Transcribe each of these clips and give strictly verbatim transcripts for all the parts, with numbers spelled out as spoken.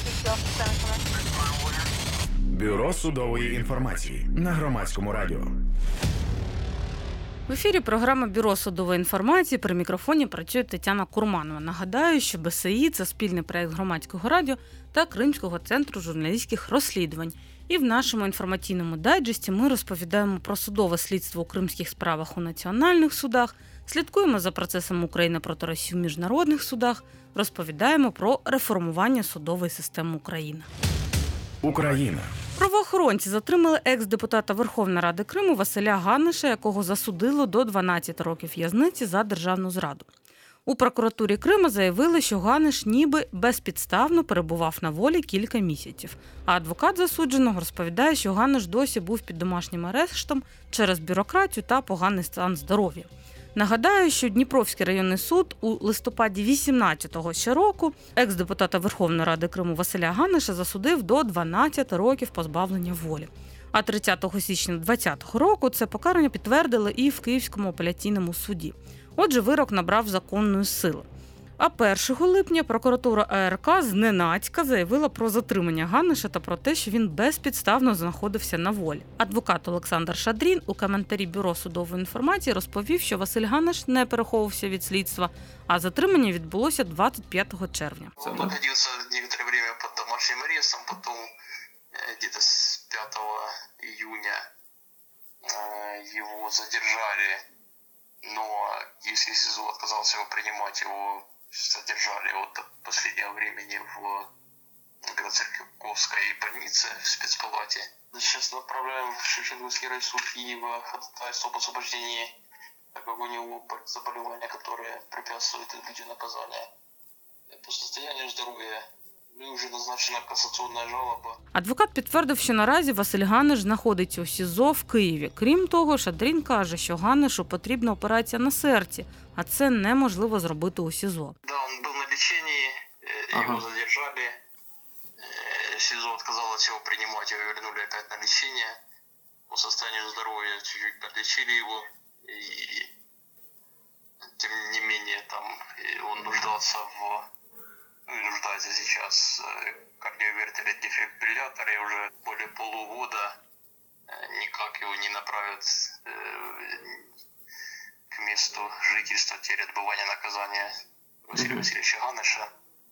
Бюро судової інформації на Громадському радіо. В ефірі програма «Бюро судової інформації». При мікрофоні працює Тетяна Курманова. Нагадаю, що БСІ – це спільний проєкт Громадського радіо та Кримського центру журналістських розслідувань. І в нашому інформаційному дайджесті ми розповідаємо про судове слідство у кримських справах у національних судах, слідкуємо за процесом України проти Росії в міжнародних судах, розповідаємо про реформування судової системи України. Україна. Правоохоронці затримали екс-депутата Верховної Ради Криму Василя Ганиша, якого засудило до дванадцяти років в'язниці за державну зраду. У прокуратурі Криму заявили, що Ганиш ніби безпідставно перебував на волі кілька місяців. А адвокат засудженого розповідає, що Ганиш досі був під домашнім арештом через бюрократію та поганий стан здоров'я. Нагадаю, що Дніпровський районний суд у листопаді вісімнадцятого ще року екс-депутата Верховної Ради Криму Василя Ганиша засудив до дванадцяти років позбавлення волі. А тридцятого січня двадцятого року це покарання підтвердили і в Київському апеляційному суді. Отже, вирок набрав законної сили. А першого липня прокуратура АРК зненацька заявила про затримання Ганиша та про те, що він безпідставно знаходився на волі. Адвокат Олександр Шадрін у коментарі Бюро судової інформації розповів, що Василь Ганиш не переховувався від слідства, а затримання відбулося двадцять п'ятого червня. Он находился некоторое время под домашним арестом, потом где-то с пятого июня его задержали, но если СИЗО отказался его принимать, его задержали от последнего времени в Белоцерковской больнице в спецпалате. Сейчас направляем в Шевченковский райсуд Киева ходатайство об освобождении, так как у него заболевание, которое препятствует отбытию наказания. По состоянию здоровья вже назначена касаційна жалоба. Адвокат підтвердив, що наразі Василь Ганиш знаходиться у СІЗО в Києві. Крім того, Шадрін каже, що Ганишу потрібна операція на серці, а це неможливо зробити у СІЗО. Да, він був на лікуванні, його ага. задержали, СІЗО відказалося його приймати, його вернули опять на лічення. По состоянию здоров'я чуть-чуть подлечили його, і тим не менее там він нуждався в нуждается сейчас кардиовертолет дефибриллятор, и уже более полугода никак его не направят к месту жительства, теперь отбывания наказания Василия Васильевича Ганиша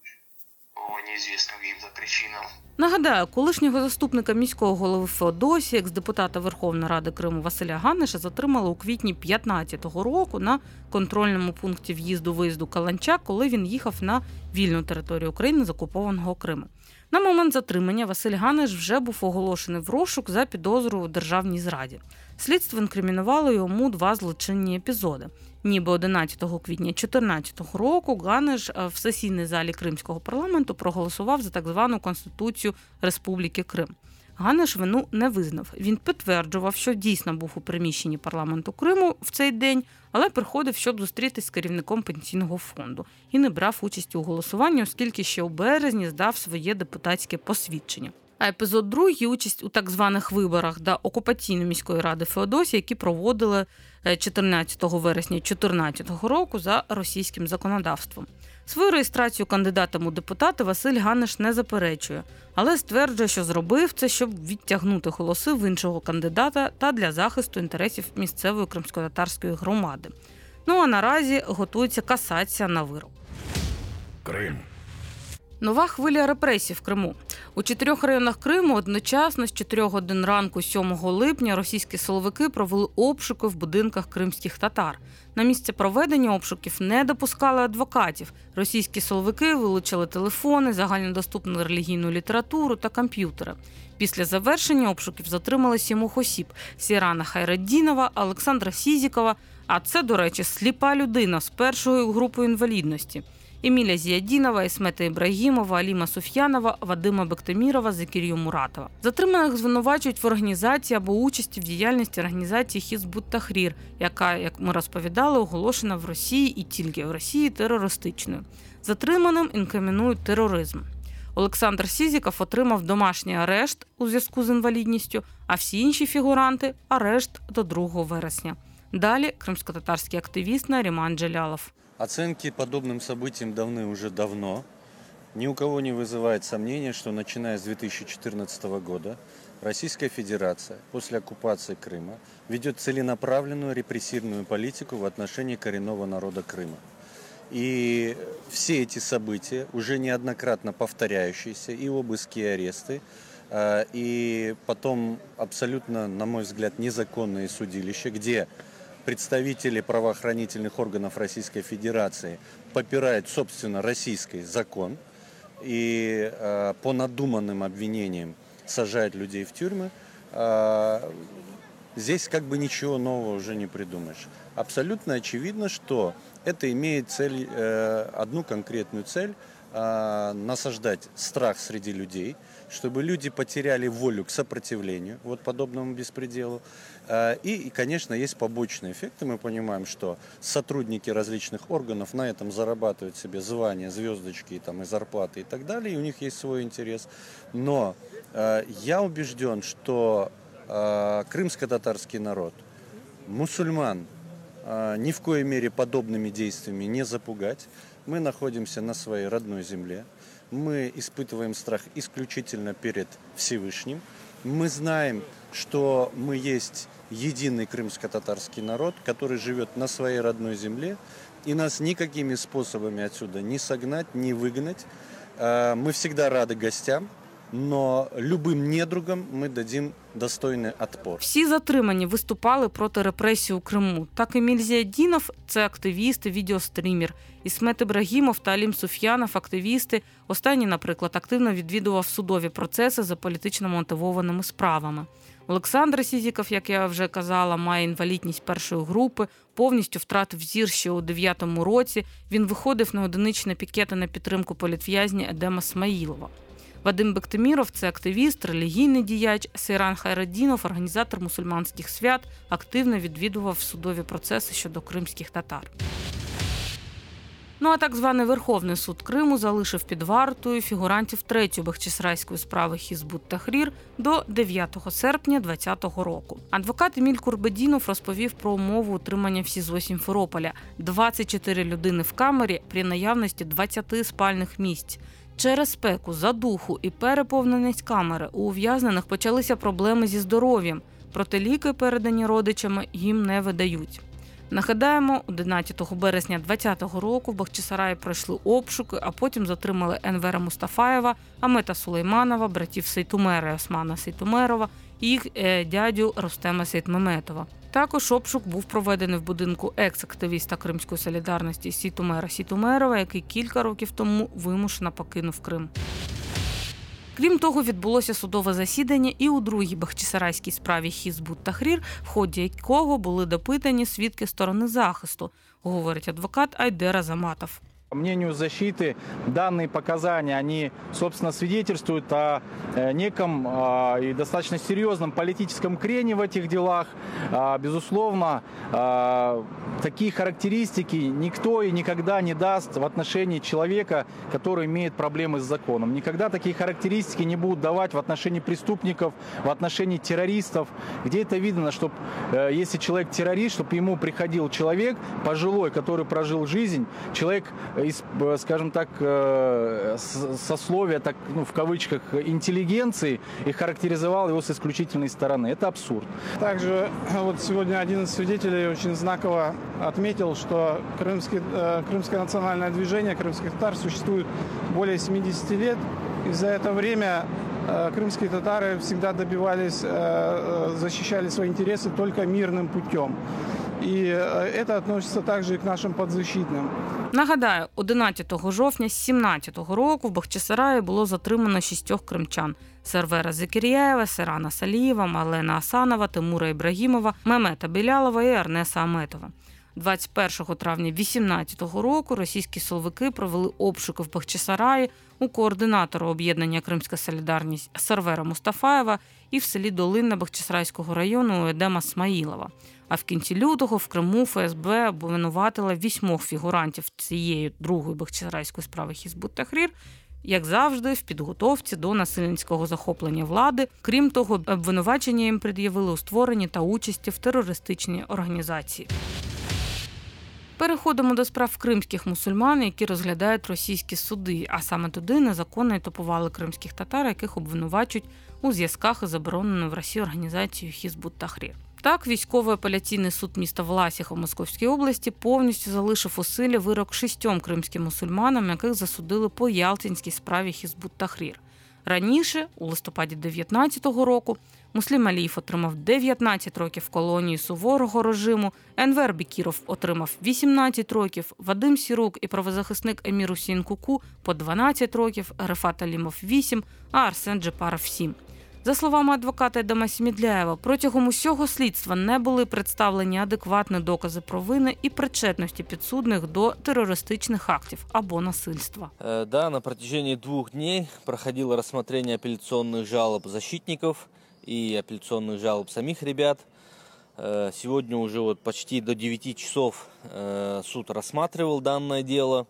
по неизвестным каким-то причинам. Нагадаю, колишнього заступника міського голови Феодосії, екс-депутата Верховної Ради Криму Василя Ганиша затримали у квітні п'ятнадцятого року на контрольному пункті в'їзду-виїзду Каланча, коли він їхав на вільну територію України з окупованого Криму. На момент затримання Василь Ганиш вже був оголошений в розшук за підозрою у державній зраді. Слідство інкримінувало йому два злочинні епізоди. Ніби одинадцятого квітня дві тисячі чотирнадцятого року Ганиш в сесійній залі Кримського парламенту проголосував за так звану Конституцію Республіки Крим. Ганиш вину не визнав. Він підтверджував, що дійсно був у приміщенні парламенту Криму в цей день, але приходив, щоб зустрітись з керівником пенсійного фонду і не брав участі у голосуванні, оскільки ще у березні здав своє депутатське посвідчення. А епізод другий – участь у так званих виборах до окупаційної міської ради Феодосії, які проводили чотирнадцятого вересня дві тисячі чотирнадцятого року за російським законодавством. Свою реєстрацію кандидатом у депутати Василь Ганиш не заперечує, але стверджує, що зробив це, щоб відтягнути голоси в іншого кандидата та для захисту інтересів місцевої кримськотатарської громади. Ну а наразі готується касація на вирок. Крим. Нова хвиля репресій в Криму. У чотирьох районах Криму одночасно з чотирьох годин ранку сьомого липня російські силовики провели обшуки в будинках кримських татар. На місце проведення обшуків не допускали адвокатів. Російські силовики вилучили телефони, загальнодоступну релігійну літературу та комп'ютери. Після завершення обшуків затримали сімох осіб – Сірана Хайреддінова, Олександра Сізікова, а це, до речі, сліпа людина з першою групою інвалідності. Еміля Зіядінова, Ісмета Ібрагімова, Аліма Суф'янова, Вадима Бектемірова, Закір'ю Муратова. Затриманих звинувачують в організації або участі в діяльності організації Хізбут-Тахрір, яка, як ми розповідали, оголошена в Росії і тільки в Росії терористичною. Затриманим інкримінують тероризм. Олександр Сізіков отримав домашній арешт у зв'язку з інвалідністю, а всі інші фігуранти – арешт до другого вересня. Далі кримськотатарський активіст Наріман Джелялов. Оценки подобным событиям давны уже давно. Ни у кого не вызывает сомнения, что начиная с две тысячи четырнадцатого года Российская Федерация после оккупации Крыма ведет целенаправленную репрессивную политику в отношении коренного народа Крыма. И все эти события, уже неоднократно повторяющиеся, и обыски, и аресты, и потом абсолютно, на мой взгляд, незаконные судилища, где представители правоохранительных органов Российской Федерации попирают, собственно, российский закон и э, по надуманным обвинениям сажают людей в тюрьмы, э, здесь как бы ничего нового уже не придумаешь. Абсолютно очевидно, что это имеет цель, э, одну конкретную цель э, – насаждать страх среди людей, чтобы люди потеряли волю к сопротивлению вот подобному беспределу. И, и, конечно, есть побочные эффекты. Мы понимаем, что сотрудники различных органов на этом зарабатывают себе звания, звездочки там, и зарплаты и так далее, и у них есть свой интерес. Но э, я убежден, что э, крымско-татарский народ, мусульман, э, ни в коей мере подобными действиями не запугать. Мы находимся на своей родной земле. Мы испытываем страх исключительно перед Всевышним. Мы знаем, что мы есть единый крымско-татарский народ, который живет на своей родной земле, и нас никакими способами отсюда не согнать, не выгнать. Мы всегда рады гостям, но любим недругам ми дадим достойний отпор. Всі затримані виступали проти репресій у Криму. Так Еміль Зіаддінов – це активіст і відеострімер. Ісмет Ібрагімов та Алім Суф'янов – активісти. Останній, наприклад, активно відвідував судові процеси за політично мотивованими справами. Олександр Сізіков, як я вже казала, має інвалідність першої групи, повністю втратив зір ще у дев'ятому році. Він виходив на одиничні пікети на підтримку політв'язня Едема Смаїлова. Вадим Бектеміров – це активіст, релігійний діяч. Сейран Хайреддінов – організатор мусульманських свят, активно відвідував судові процеси щодо кримських татар. Ну а так званий Верховний суд Криму залишив під вартою фігурантів третьої бахчисарайської справи Хізбут-Тахрір до дев'ятого серпня двадцятого року. Адвокат Еміль Курбедінов розповів про умову утримання в СІЗО Сімферополя – двадцять чотири людини в камері при наявності двадцять спальних місць. Через спеку, задуху і переповненість камери у ув'язнених почалися проблеми зі здоров'ям, проте ліки, передані родичами, їм не видають. Нагадаємо, одинадцятого березня двадцятого року в Бахчисараї пройшли обшуки, а потім затримали Енвера Мустафаєва, Амета Сулейманова, братів Сейтумера і Османа Сейтумерова і їх дядю Рустема Сейтмеметова. Також обшук був проведений в будинку екс-активіста Кримської солідарності Сейтумера Сейтумерова, який кілька років тому вимушено покинув Крим. Крім того, відбулося судове засідання і у другій бахчисарайській справі Хізбут-Тахрір, в ході якого були допитані свідки сторони захисту, говорить адвокат Айдер Азаматов. По мнению защиты, данные показания, они, собственно, свидетельствуют о неком и достаточно серьезном политическом крене в этих делах. Безусловно, такие характеристики никто и никогда не даст в отношении человека, который имеет проблемы с законом. Никогда такие характеристики не будут давать в отношении преступников, в отношении террористов. Где это видно, что если человек террорист, чтобы ему приходил человек пожилой, который прожил жизнь, человек из, скажем так, сословия, так, ну, в кавычках, интеллигенции, и характеризовал его с исключительной стороны. Это абсурд. Также вот сегодня один из свидетелей очень знаково отметил, что крымский, крымское национальное движение крымских татар существует более семидесяти лет, и за это время крымские татары всегда добивались, защищали свои интересы только мирным путем. І це відноситься також і к нашим підзащитним. Нагадаю, одинадцятого жовтня сімнадцятого року в Бахчисараї було затримано шістьох кримчан – Сервера Закір'яєва, Серана Салієва, Малена Асанова, Тимура Ібрагімова, Мемета Білялова і Арнеса Аметова. двадцять першого травня вісімнадцятого року російські силовики провели обшуки в Бахчисараї у координатора об'єднання «Кримська солідарність» Сервера Мустафаєва і в селі Долинне Бахчисарайського району Едема Смаїлова. А в кінці лютого в Криму ФСБ обвинуватила вісьмох фігурантів цієї другої бахчисарайської справи Хізбут-Тахрір, як завжди, в підготовці до насильницького захоплення влади. Крім того, обвинувачення їм пред'явили у створенні та участі в терористичній організації. Переходимо до справ кримських мусульман, які розглядають російські суди, а саме туди незаконно етапували кримських татар, яких обвинувачують у зв'язках із забороненою в Росії організацією Хізбут Тахрір. Так, військовий апеляційний суд міста Власіха в Московській області повністю залишив у силі вирок шістьом кримським мусульманам, яких засудили по ялтинській справі Хізбут Тахрір. Раніше, у листопаді дев'ятнадцятого року, Муслім Алієв отримав дев'ятнадцять років в колонії суворого режиму, Енвер Бекіров отримав вісімнадцять років, Вадим Сірук і правозахисник Емір Усейн Куку по дванадцять років, Рефат Алімов – вісім, а Арсен Джепаров – сім. За словами адвоката Едема Сімідляєва, протягом усього слідства не були представлені адекватні докази провини і причетності підсудних до терористичних актів або насильства. Да, на протяжении двух дней проходило рассмотрение апелляционных жалоб защитников и апелляционных жалоб самих ребят. Сегодня уже вот почти до девяти часов суд рассматривал данное дело.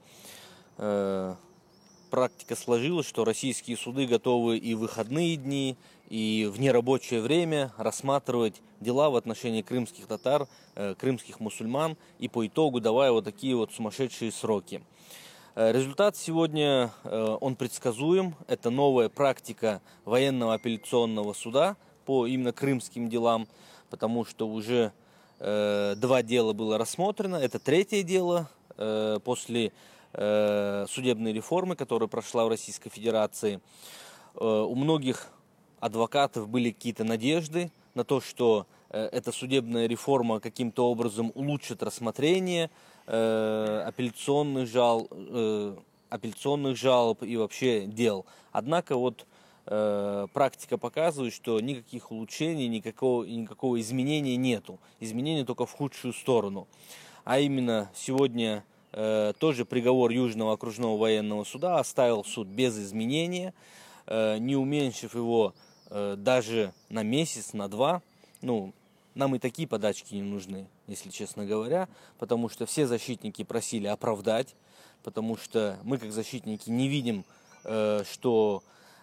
Практика сложилась, что российские суды готовы и в выходные дни, и в нерабочее время рассматривать дела в отношении крымских татар, крымских мусульман, и по итогу давая вот такие вот сумасшедшие сроки. Результат сегодня, он предсказуем. Это новая практика военного апелляционного суда по именно крымским делам, потому что уже два дела было рассмотрено. Это третье дело после судебной реформы, которая прошла в Российской Федерации. У многих адвокатов были какие-то надежды на то, что эта судебная реформа каким-то образом улучшит рассмотрение апелляционных жалоб, апелляционных жалоб и вообще дел. Однако вот практика показывает, что никаких улучшений, никакого, никакого изменения нету. Изменения только в худшую сторону. А именно сегодня тоже приговор Южного окружного военного суда оставил суд без изменения, не уменьшив его даже на месяц, на два. Ну, нам и такие подачки не нужны, если честно говоря, потому что все защитники просили оправдать, потому что мы, как защитники, не видим, что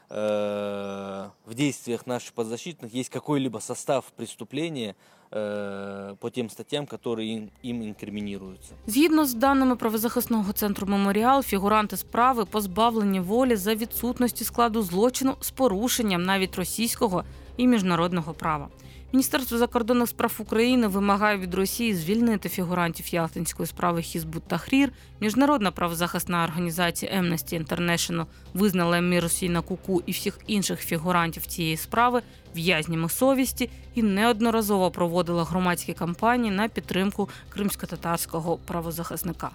в действиях наших подзащитных есть какой-либо состав преступления по тим статтям, які їм інкримінуються. Згідно з даними правозахисного центру «Меморіал», фігуранти справи позбавлені волі за відсутності складу злочину з порушенням навіть російського і міжнародного права. Міністерство закордонних справ України вимагає від Росії звільнити фігурантів ялтинської справи Хізбут Тахрір. Міжнародна правозахисна організація Amnesty International визнала Емір Усейна Куку і всіх інших фігурантів цієї справи в'язнями совісті і неодноразово проводила громадські кампанії на підтримку кримськотатарського правозахисника.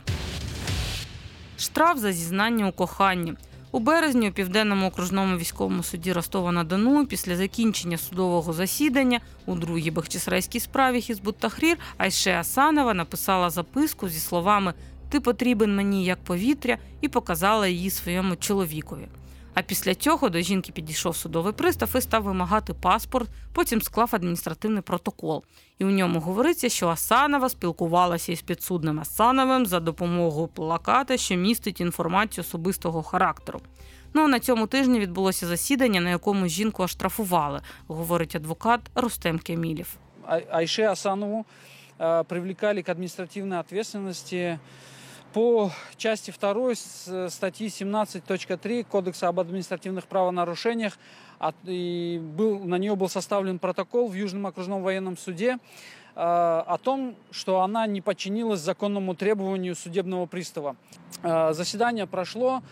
Штраф за зізнання у коханні. У березні у Південному окружному військовому суді Ростова-на-Дону після закінчення судового засідання у другій бахчисарайській справі Хізбут Тахрір Айше Асанова написала записку зі словами «Ти потрібен мені як повітря» і показала її своєму чоловікові. А після цього до жінки підійшов судовий пристав і став вимагати паспорт, потім склав адміністративний протокол. І у ньому говориться, що Асанова спілкувалася із підсудним Асановим за допомогою плаката, що містить інформацію особистого характеру. Ну а на цьому тижні відбулося засідання, на якому жінку оштрафували, говорить адвокат Рустем Кемілєв. Айше Асанову привлекали к административной ответственности по части второй статьи семнадцать точка три Кодекса об административных правонарушениях. И был, на нее был составлен протокол в Южном окружном военном суде о том, что она не подчинилась законному требованию судебного пристава. Заседание прошло.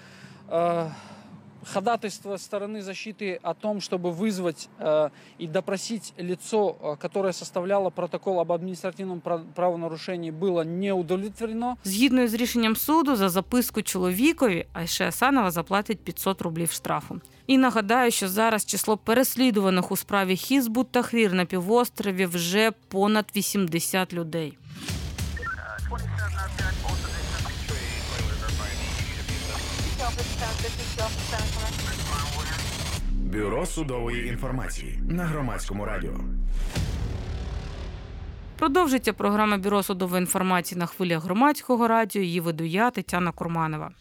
Ходатайство стороны защиты о том, чтобы вызвать э, и допросить лицо, которое составляло протокол об адміністративному правонарушенні, було не удовлетворено. Згідно з рішенням суду, за записку чоловікові Айше Асанова заплатить п'ятсот рублів штрафу. І нагадаю, що зараз число переслідуваних у справі Хізбут Тахрір на півострові вже понад вісімдесят людей. Бюро судової інформації на Громадському радіо. Продовжиться програма Бюро судової інформації на хвилях Громадського радіо. Її веду я, Тетяна Курманова.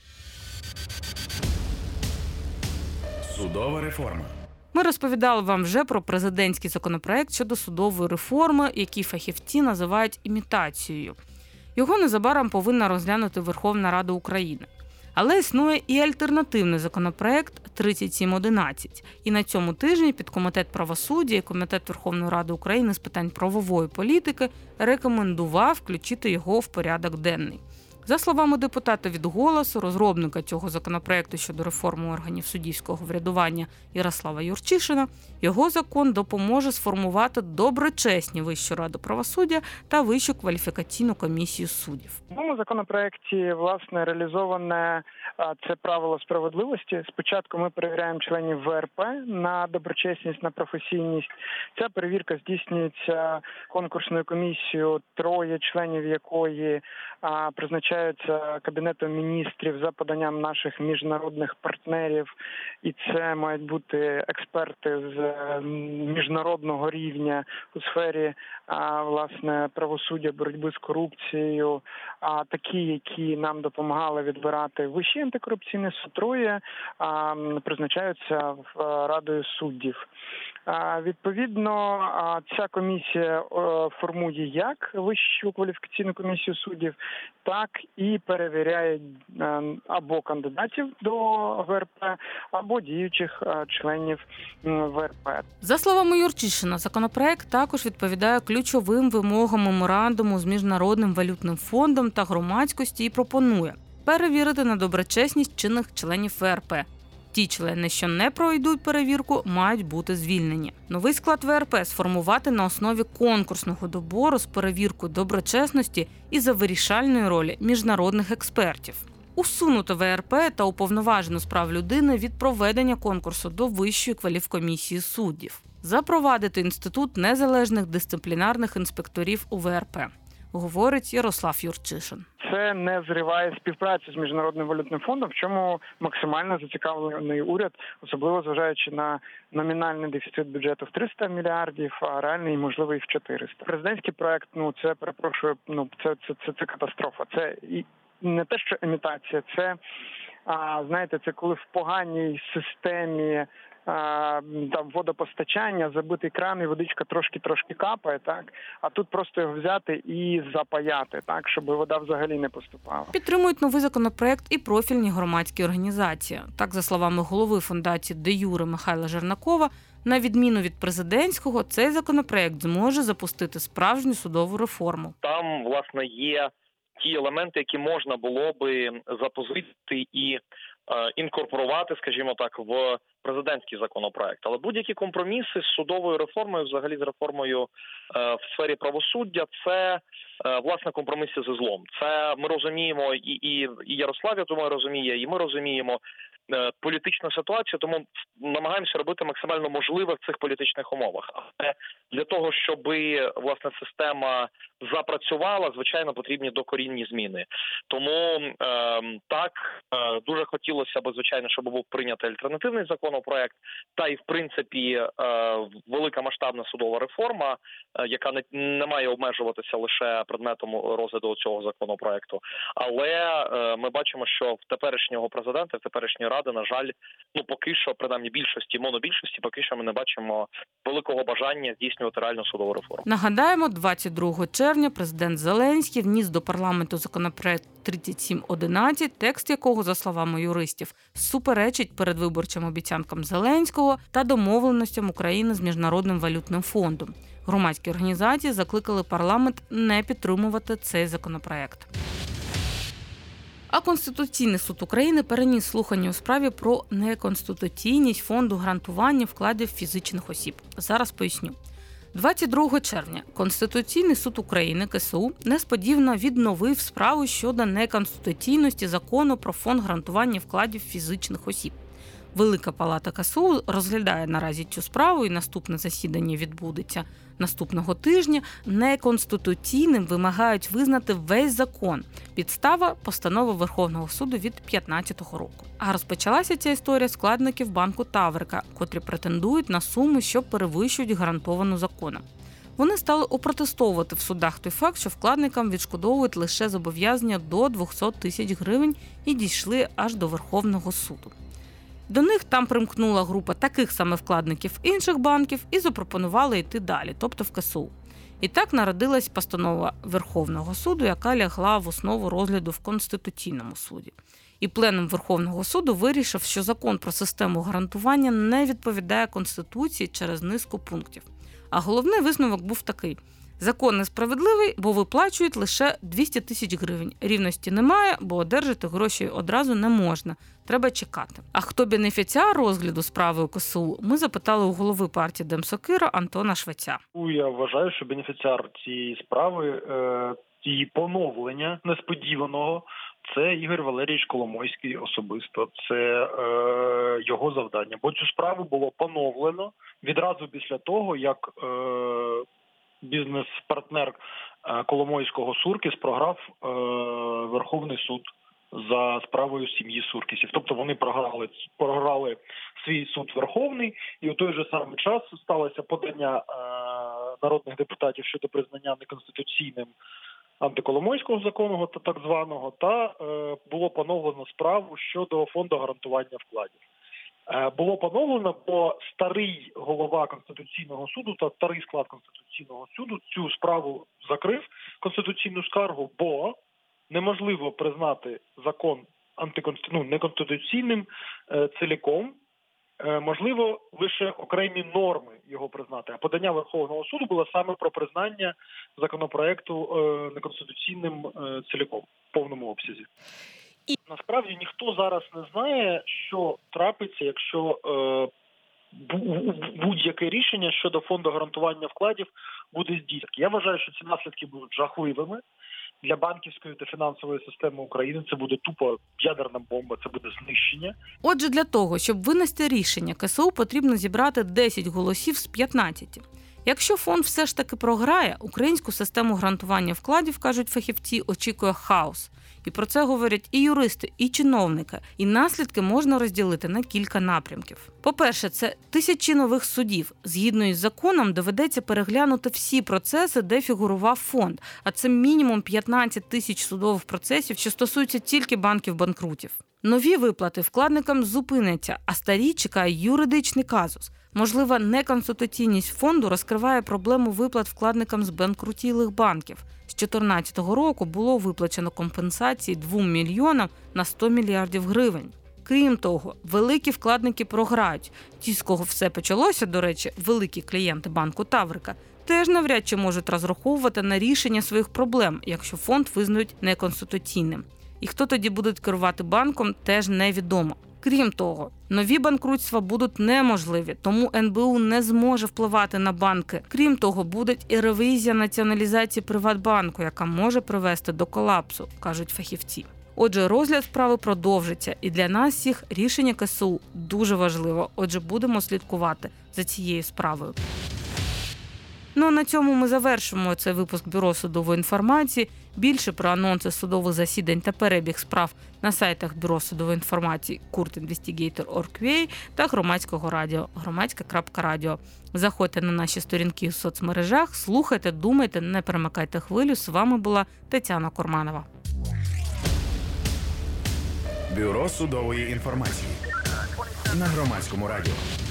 Судова реформа. Ми розповідали вам вже про президентський законопроект щодо судової реформи, який фахівці називають імітацією. Його незабаром повинна розглянути Верховна Рада України. Але існує і альтернативний законопроект тридцять сім одинадцять. І на цьому тижні підкомітет правосуддя і Комітет Верховної Ради України з питань правової політики рекомендував включити його в порядок денний. За словами депутата від «Голосу», розробника цього законопроекту щодо реформи органів суддівського врядування Ярослава Юрчишина, його закон допоможе сформувати доброчесні Вищу раду правосуддя та Вищу кваліфікаційну комісію суддів. В цьому законопроекті, власне, реалізоване це правило справедливості. Спочатку ми перевіряємо членів В Р П на доброчесність, на професійність. Ця перевірка здійснюється конкурсною комісією, троє членів якої призначають Кабінетом міністрів за поданням наших міжнародних партнерів. І це мають бути експерти з міжнародного рівня у сфері власне правосуддя, боротьби з корупцією, а такі, які нам допомагали відбирати Вищий антикорупційний суд, троє призначаються Радою суддів. Відповідно, ця комісія формує як Вищу кваліфікаційну комісію суддів, так і перевіряє або кандидатів до В Р П, або діючих членів В Р П. За словами Юрчишина, законопроект також відповідає ключовим вимогам меморандуму з Міжнародним валютним фондом та громадськості і пропонує перевірити на доброчесність чинних членів В Р П. Ті члени, що не пройдуть перевірку, мають бути звільнені. Новий склад В Р П сформувати на основі конкурсного добору з перевіркою доброчесності і за вирішальної ролі міжнародних експертів. Усунути В Р П та уповноважену з прав людини від проведення конкурсу до Вищої кваліфкомісії суддів. Запровадити інститут незалежних дисциплінарних інспекторів у В Р П, говорить Ярослав Юрчишин. Це не зриває співпрацю з Міжнародним валютним фондом, в чому максимально зацікавлений уряд, особливо зважаючи на номінальний дефіцит бюджету в триста мільярдів, а реальний можливий в чотириста. Президентський проект, ну це, перепрошую, ну це, це, це, це катастрофа. Це і не те, що імітація, це, а, знаєте, це коли в поганій системі там водопостачання, забитий кран і водичка трошки-трошки капає, так? А тут просто його взяти і запаяти, так, щоб вода взагалі не поступала. Підтримують новий законопроект і профільні громадські організації. Так, за словами голови фондації «Де Юре» Михайла Жернакова, на відміну від президентського, цей законопроект зможе запустити справжню судову реформу. Там, власне, є ті елементи, які можна було би запозичити і інкорпорувати, скажімо так, в президентський законопроект. Але будь-які компроміси з судовою реформою, взагалі з реформою в сфері правосуддя, це, власне, компроміси зі злом. Це ми розуміємо, і, і, і Ярослав, я думаю, розуміє, і ми розуміємо політичну ситуацію, тому намагаємося робити максимально можливе в цих політичних умовах. Але для того, щоб, власне, система запрацювала, звичайно, потрібні докорінні зміни. Тому е, так, е, дуже хотілося б, звичайно, щоб був прийнятий альтернативний законопроект, та й, в принципі, е, велика масштабна судова реформа, е, яка не, не має обмежуватися лише предметом розгляду цього законопроекту. Але е, ми бачимо, що в теперішнього президента, в теперішньої ради, на жаль, ну поки що, принаймні більшості, монобільшості, поки що ми не бачимо великого бажання здійснювати реальну судову реформу. Нагадаємо, двадцять другого червня президент Зеленський вніс до парламенту законопроект тридцять сім одинадцять, текст якого, за словами юристів, суперечить передвиборчим обіцянкам Зеленського та домовленостям України з Міжнародним валютним фондом. Громадські організації закликали парламент не підтримувати цей законопроект. А Конституційний суд України переніс слухання у справі про неконституційність фонду гарантування вкладів фізичних осіб. Зараз поясню. двадцять другого червня Конституційний суд України Ка Се У несподівано відновив справу щодо неконституційності закону про фонд гарантування вкладів фізичних осіб. Велика палата Ка Се У розглядає наразі цю справу, і наступне засідання відбудеться наступного тижня. Неконституційним вимагають визнати весь закон. Підстава – постанова Верховного суду від п'ятнадцятого року. А розпочалася ця історія складників банку Таврика, котрі претендують на суми, що перевищують гарантовану законом. Вони стали опротестовувати в судах той факт, що вкладникам відшкодовують лише зобов'язання до двісті тисяч гривень і дійшли аж до Верховного суду. До них там примкнула група таких саме вкладників інших банків і запропонували йти далі, тобто в Ка Се У. І так народилась постанова Верховного суду, яка лягла в основу розгляду в Конституційному суді. І пленум Верховного суду вирішив, що закон про систему гарантування не відповідає Конституції через низку пунктів. А головний висновок був такий. Закон несправедливий, бо виплачують лише двісті тисяч гривень. Рівності немає, бо одержати гроші одразу не можна. Треба чекати. А хто бенефіціар розгляду справи у ка ес у, ми запитали у голови партії Демсокира Антона Швеця. Я вважаю, що бенефіціар цієї справи, її поновлення несподіваного, це Ігор Валерійович Коломойський особисто. Це е, його завдання. Бо цю справу було поновлено відразу після того, як е, бізнес-партнер Коломойського Суркіс програв е, Верховний суд за справою сім'ї Суркісів. Тобто вони програли, програли свій суд Верховний, і у той же самий час сталося подання е, народних депутатів щодо признання неконституційним антиколомойського закону, та так званого, та е, було поновлено справу щодо фонду гарантування вкладів. Е, було поновлено, бо старий голова Конституційного суду та старий склад Конституційного суду цю справу закрив, конституційну скаргу, бо неможливо признати закон антиконститу... ну, неконституційним е, ціліком, е, можливо лише окремі норми його признати. А подання Верховного суду було саме про признання законопроекту е, неконституційним е, ціліком, в повному обсязі. І насправді ніхто зараз не знає, що трапиться, якщо е, будь-яке рішення щодо фонду гарантування вкладів буде здійснено. Я вважаю, що ці наслідки будуть жахливими. Для банківської та фінансової системи України це буде тупо ядерна бомба, це буде знищення. Отже, для того, щоб винести рішення, ка ес у потрібно зібрати десять голосів з п'ятнадцяти. Якщо фонд все ж таки програє, українську систему гарантування вкладів, кажуть фахівці, очікує хаос. І про це говорять і юристи, і чиновники. І наслідки можна розділити на кілька напрямків. По-перше, це тисячі нових судів. Згідно із законом, доведеться переглянути всі процеси, де фігурував фонд. А це мінімум п'ятнадцять тисяч судових процесів, що стосуються тільки банків-банкрутів. Нові виплати вкладникам зупиняться, а старі чекає юридичний казус. Можлива неконституційність фонду розкриває проблему виплат вкладникам з банкрутілих банків. З дві тисячі чотирнадцятого року було виплачено компенсації двом мільйонам на сто мільярдів гривень. Крім того, великі вкладники програють. Ті, з кого все почалося, до речі, великі клієнти банку Таврика, теж навряд чи можуть розраховувати на рішення своїх проблем, якщо фонд визнають неконституційним. І хто тоді буде керувати банком, теж невідомо. Крім того, нові банкрутства будуть неможливі, тому ен бе у не зможе впливати на банки. Крім того, буде і ревізія націоналізації Приватбанку, яка може привести до колапсу, кажуть фахівці. Отже, розгляд справи продовжиться, і для нас всіх рішення ка ес у дуже важливо. Отже, будемо слідкувати за цією справою. Ну, на цьому ми завершимо цей випуск Бюро судової інформації. Більше про анонси судових засідань та перебіг справ на сайтах Бюро судової інформації курт інвестігейтор крапка орг крапка ю а та громадського радіо громадське крапка радіо. Заходьте на наші сторінки в соцмережах, слухайте, думайте, не перемикайте хвилю. З вами була Тетяна Курманова. Бюро судової інформації на громадському радіо.